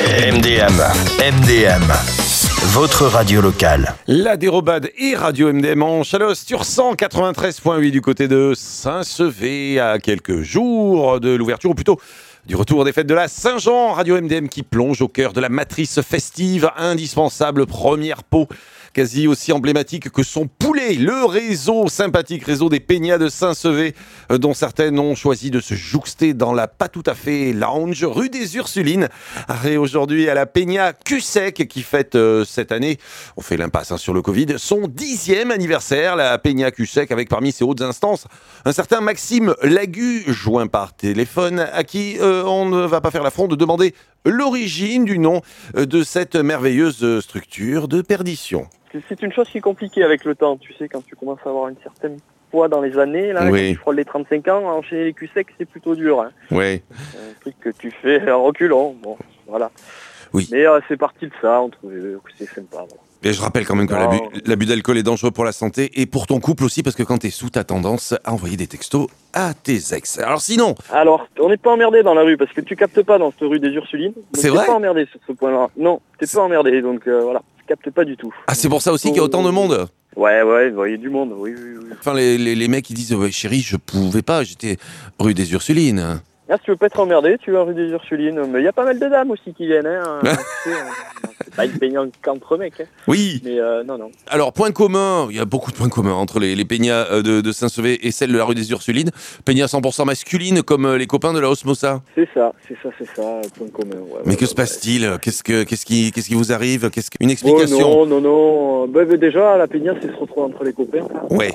MDM, votre radio locale. La Dérobade et Radio MDM en Chalosse sur 193.8 du côté de Saint-Sevé, à quelques jours de l'ouverture, ou plutôt du retour des fêtes de la Saint-Jean. Radio MDM qui plonge au cœur de la matrice festive, indispensable première peau, quasi aussi emblématique que son poulet, le réseau sympathique, réseau des Peñas de Saint-Sevé, dont certaines ont choisi de se jouxter dans la pas tout à fait lounge, rue des Ursulines. Et aujourd'hui à la Peña Cusec qui fête cette année, on fait l'impasse sur le Covid, son 10e anniversaire, la Peña Cusec, avec parmi ses hautes instances un certain Maxime Lagu, joint par téléphone, à qui on ne va pas faire l'affront de demander l'origine du nom de cette merveilleuse structure de perdition. C'est une chose qui est compliquée avec le temps, tu sais, quand tu commences à avoir une certaine poids dans les années, là, oui. quand tu frôles les 35 ans, enchaîner les culs secs, c'est plutôt dur. Hein. Oui. C'est un truc que tu fais en reculant, bon, voilà. Oui. Mais c'est parti de ça, on trouvait que c'est sympa. Voilà. Et je rappelle quand même que l'abus d'alcool est dangereux pour la santé et pour ton couple aussi, parce que quand t'es sous, t'as tendance à envoyer des textos à tes ex. Alors sinon... Alors, on n'est pas emmerdé dans la rue, parce que tu captes pas dans cette rue des Ursulines. C'est vrai ? T'es pas emmerdé sur ce point-là. Non, t'es pas emmerdé, donc voilà, tu captes pas du tout. Ah, c'est pour ça aussi qu'il y a autant de monde ? Ouais, il y a du monde, oui. Enfin, les mecs, ils disent, ouais, chérie, je pouvais pas, j'étais rue des Ursulines. Ah, si tu veux pas être emmerdé, tu vas rue des Ursulines. Mais il y a pas mal de dames aussi qui viennent. Hein. C'est pas une baignade qu'entre mecs. Hein. Oui. Mais non. Alors, point commun, il y a beaucoup de points communs entre les Peñas de Saint-Sevé et celles de la rue des Ursulines. Peñas 100% masculines, comme les copains de la Osmosa. C'est ça, point commun. Ouais, mais que se passe-t-il ? Qu'est-ce qui vous arrive ? Une explication ? Non. Bah, déjà, la Peña, c'est se retrouver entre les copains. Là. Ouais.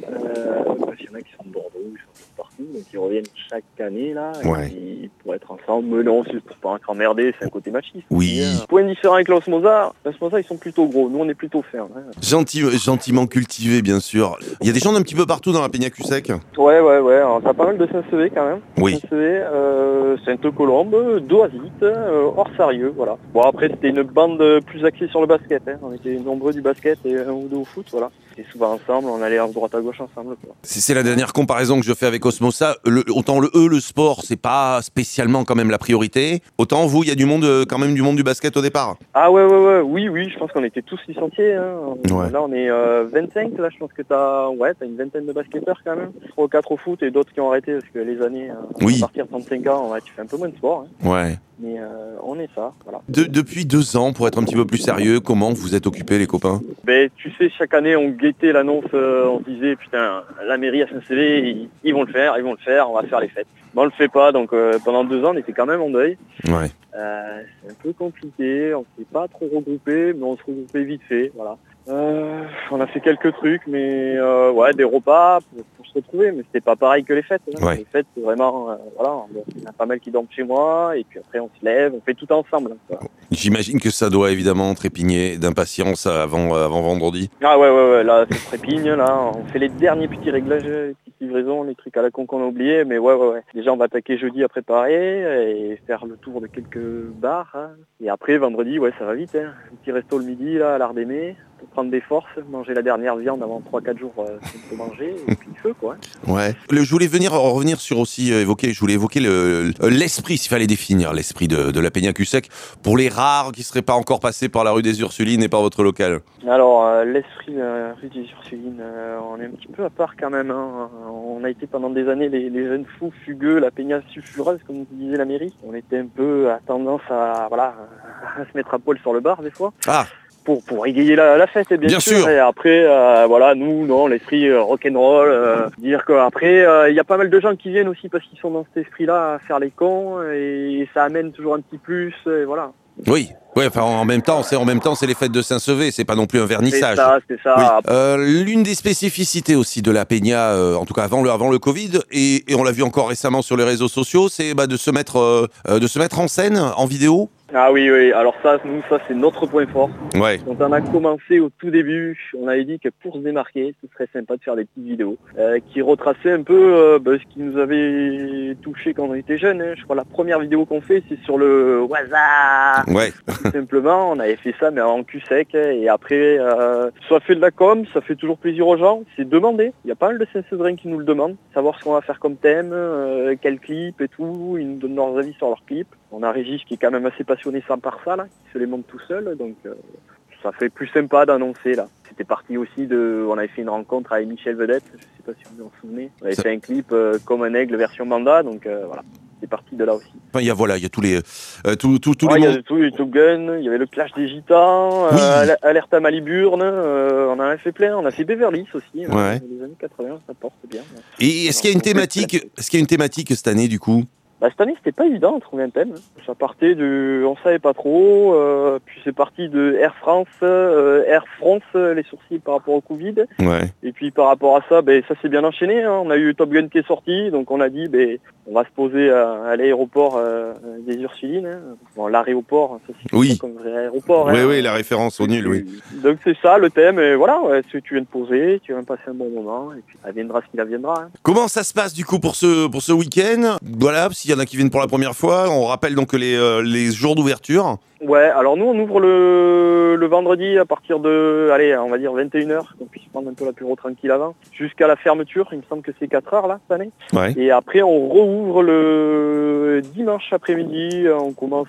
Il y en a qui sont de Bordeaux, ils sont de partout, donc ils reviennent chaque année, là, ouais. Et pour être ensemble. Mais non, c'est pour pas être emmerdé, c'est un côté machiste. Oui. Point différent avec l'Osmosa, ils sont plutôt gros, nous on est plutôt fins. Hein. Gentiment cultivé, bien sûr. Il y a des gens d'un petit peu partout dans la Peña Cusec. Ouais, alors, t'as pas mal de Saint-Sevé quand même. Oui. Saint-Sevé, Sainte-Colombe, Doisite, Orsarieux, voilà. Bon, après c'était une bande plus axée sur le basket, hein. On était nombreux du basket et un ou deux au foot, voilà. Et souvent ensemble, on allait à droite à gauche ensemble. Quoi. C'est la dernière comparaison que je fais avec Osmosa. Autant le sport, c'est pas spécialement quand même la priorité. Autant vous, il y a du monde, quand même du monde du basket au départ. Ah oui, je pense qu'on était tous licenciés. Hein. Ouais. Là, on est 25. Là, je pense que t'as une vingtaine de basketteurs quand même. 3 ou 4 au foot et d'autres qui ont arrêté parce que les années, à partir de 35 ans, tu fais un peu moins de sport. Hein. Ouais. Mais on est ça, voilà. Depuis 2 ans, pour être un petit peu plus sérieux, comment vous êtes occupés les copains ? Ben, tu sais, chaque année, on guettait l'annonce, on se disait, putain, la mairie à Saint-Sevé, ils vont le faire, on va faire les fêtes. Mais on le fait pas, donc pendant 2 ans, on était quand même en deuil. Ouais. C'est un peu compliqué, on s'est pas trop regroupé, mais on se regroupait vite fait, voilà. On a fait quelques trucs, mais des repas pour se retrouver, mais c'était pas pareil que les fêtes. Hein. Ouais. Les fêtes, c'est vraiment, il y en a pas mal qui dorment chez moi, et puis après on se lève, on fait tout ensemble. Hein, j'imagine que ça doit évidemment trépigner d'impatience avant vendredi. Ah ouais, là ça trépigne, là, on fait les derniers petits réglages, les petites livraisons, les trucs à la con qu'on a oubliés, mais ouais. Déjà on va attaquer jeudi à préparer, et faire le tour de quelques bars, hein. Et après vendredi, ça va vite, hein. Un petit resto le midi, là, à l'Art d'Aimer, pour prendre des forces, manger la dernière viande avant 3-4 jours pour manger, et puis feu, quoi. Ouais. Je voulais revenir sur aussi, je voulais évoquer l'esprit, s'il fallait définir l'esprit de la Peña Cusec, pour les rares qui ne seraient pas encore passés par la rue des Ursulines et par votre local. Alors, l'esprit de la rue des Ursulines, on est un petit peu à part quand même, hein. On a été pendant des années les jeunes fous fugueux, la Peña sulfureuse, comme disait la mairie. On était un peu à tendance à se mettre à poil sur le bar, des fois. Ah. Pour égayer la fête, bien sûr. Et après, nous, non, l'esprit rock'n'roll, dire qu'après, il y a pas mal de gens qui viennent aussi parce qu'ils sont dans cet esprit-là à faire les cons, et ça amène toujours un petit plus, et voilà. Oui, enfin en même temps, c'est les fêtes de Saint-Sevé, c'est pas non plus un vernissage. C'est ça. Oui. L'une des spécificités aussi de la Peña, en tout cas avant le Covid, et on l'a vu encore récemment sur les réseaux sociaux, c'est de se mettre en scène, en vidéo. Ah oui, alors ça c'est notre point fort. Ouais. Quand on a commencé au tout début, on avait dit que pour se démarquer, ce serait sympa de faire des petites vidéos qui retraçaient un peu ce qui nous avait touché quand on était jeunes. Hein. Je crois que la première vidéo qu'on fait, c'est sur le Waza. Ouais. Tout simplement, on avait fait ça mais en cul sec, et après, ça fait de la com, ça fait toujours plaisir aux gens, c'est demandé. Il y a pas mal de Saint-Séverins qui nous le demandent, savoir ce qu'on va faire comme thème, quel clip et tout, ils nous donnent leurs avis sur leurs clips. On a Régis qui est quand même assez passionné par ça, là, qui se les monte tout seul, donc ça fait plus sympa d'annoncer là. C'était parti aussi on avait fait une rencontre avec Michel Vedette, je sais pas si vous vous en souvenez. On avait fait un clip comme un aigle version Banda, donc voilà. C'est parti de là aussi. Enfin, il y a tous les il y a tout, les Top Gun, il y avait le Clash des Gitans, Alerta Maliburne, on en a fait plein, on a fait Beverly Hills aussi, les années 80, ça porte bien. Et est-ce qu'il y a une thématique cette année du coup? Cette année, c'était pas évident de trouver un thème. Ça partait on savait pas trop, puis c'est parti de Air France, les sourcils par rapport au Covid. Ouais. Et puis par rapport à ça, ça s'est bien enchaîné. Hein. On a eu Top Gun qui est sorti, donc on a dit, on va se poser à l'aéroport des Ursulines. Hein. Bon, l'aéroport, ça c'est pas comme vrai aéroport. Oui, hein. oui, la référence au nul, oui. Donc c'est ça le thème, et voilà, tu viens de poser, tu viens de passer un bon moment, et puis viendra ce qu'il adviendra. Hein. Comment ça se passe du coup pour ce week-end? Voilà, s'il y en a qui viennent pour la première fois, on rappelle donc les jours d'ouverture. Ouais, alors nous on ouvre le vendredi à partir de, on va dire 21h, qu'on puisse prendre un peu l'apéro tranquille avant, jusqu'à la fermeture, il me semble que c'est 4 heures là cette année. Ouais. Et après on rouvre le dimanche après-midi, on commence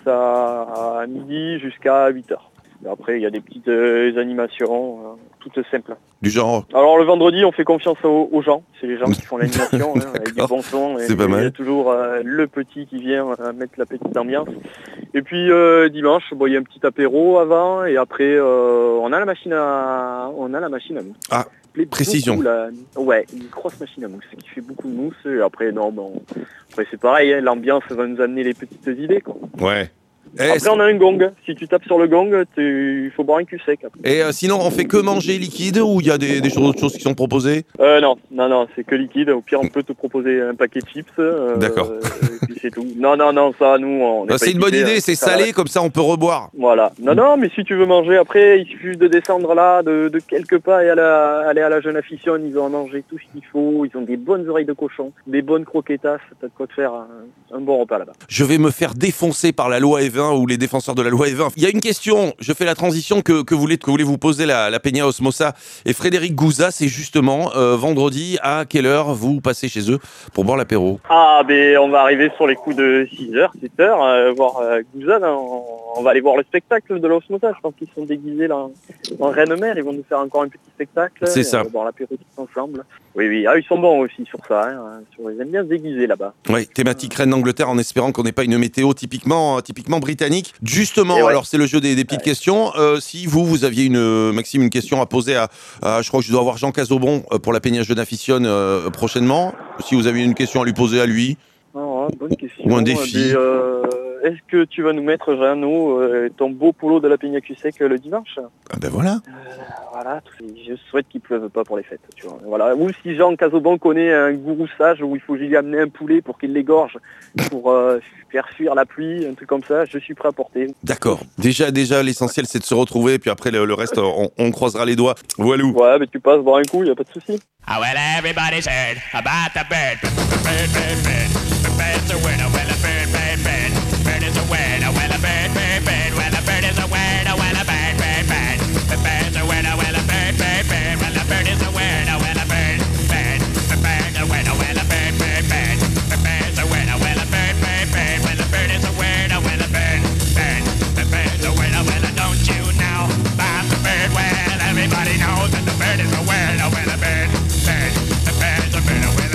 à midi jusqu'à 8h. Et après il y a des petites animations toutes simples. Du genre? Alors le vendredi on fait confiance aux gens, c'est les gens qui font l'animation, avec du bon son. C'est pas mal. Il y a toujours le petit qui vient mettre la petite ambiance. Et puis dimanche, il y a un petit apéro avant, et après on a la machine à mousse. Ah, précision. Ouais, une grosse machine à mousse qui fait beaucoup de mousse. Et après après c'est pareil, hein, l'ambiance va nous amener les petites idées, quoi. Ouais. Après on a un gong, si tu tapes sur le gong, il faut boire un cul sec. Après. Et sinon on fait que manger liquide ou il y a d'autres choses qui sont proposées? Non, c'est que liquide. Au pire on peut te proposer un paquet de chips. D'accord. Et puis c'est tout. Non, ça nous on c'est une bonne idée, c'est salé, comme ça on peut reboire. Voilà. Non, mais si tu veux manger après, il suffit de descendre là, de quelques pas et aller à la Jeune Aficionne, ils ont à manger tout ce qu'il faut, ils ont des bonnes oreilles de cochon, des bonnes croquetas, t'as de quoi te faire un bon repas là-bas. Je vais me faire défoncer par la loi Evin ou les défenseurs de la loi Evin. Il y a une question, je fais la transition que voulait vous poser la Peña Osmosa et Frédéric Gouza, c'est justement vendredi à quelle heure vous passez chez eux pour boire l'apéro? On va arriver sur les coups de 6h, 7h, voir Gouza, on va aller voir le spectacle de l'Osmosa, je pense qu'ils sont déguisés là en reine-mère, ils vont nous faire encore un petit spectacle. C'est ça. On va boire l'apéro tous ensemble. Oui, ils sont bons aussi sur ça, hein. Ils aiment bien se déguiser là-bas. Oui, thématique reine d'Angleterre en espérant qu'on n'ait pas une météo typiquement britannique. Justement, alors c'est le jeu des petites questions. Si vous aviez Maxime, une question à poser à je crois que je dois avoir Jean Casobon pour la Peña Jeune Aficionne prochainement. Si vous avez une question à lui poser à lui. Bonne question. Ou un défi. Est-ce que tu vas nous mettre, Jeannot, ton beau polo de la Peña Cusec le dimanche? Voilà. Voilà, je souhaite qu'il pleuve pas pour les fêtes, tu vois. Voilà. Ou si Jean Casobon connaît un gourou sage où il faut lui amener un poulet pour qu'il l'égorge, pour faire fuir la pluie, un truc comme ça, je suis prêt à porter. D'accord. Déjà, l'essentiel c'est de se retrouver, puis après le reste, on croisera les doigts. Voilou. Ouais, mais tu passes boire un coup, y a pas de souci. Oh, well, everybody's heard about the bird. Bird. The bird's a winner, well, a bird. Bird is a winner, well, a bird. Well, a bird is a winner, well, a bird. The bird's a winner, well, a bird. Well, a bird is a winner, well, a bird. The bird's a winner, well, a bird. The bird's a winner, well, a bird. Well, a bird is a winner, well, a bird. The bird's a winner, well, don't you know about the bird? Well, everybody knows that the bird is a winner, well, a bird. The bird's a winner, well,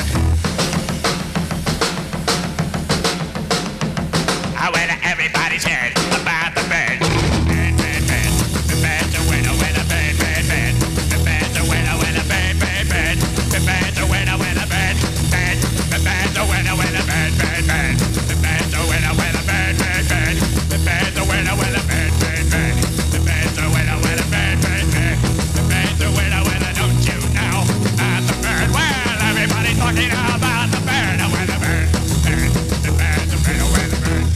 everybody's heard about the bird. Bird. The bird's a winner, well, a bird. The bird's a winner, well, a bird. The bird's a winner, well, a bird. The bird's a winner, well, a bird. The bird's a winner, well, a bird. The bird's a winner, well, a bird. The bird's a winner, well, a bird. The bird's a winner, well, don't you know about the bird? Well, everybody's talking about the bird, well, the bird. The bird's a winner, well, a bird.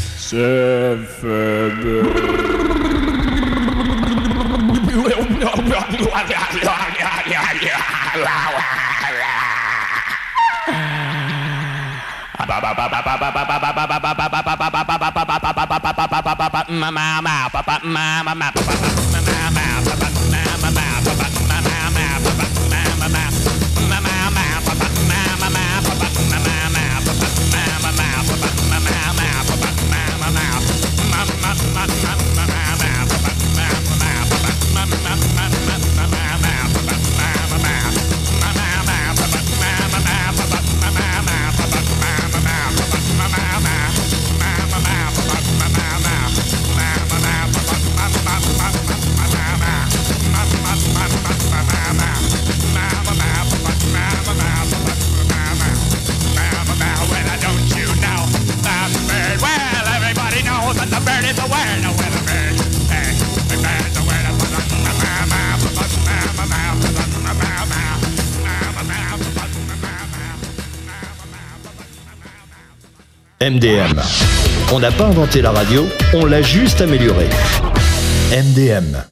MDM. On n'a pas inventé la radio, on l'a juste améliorée. MDM.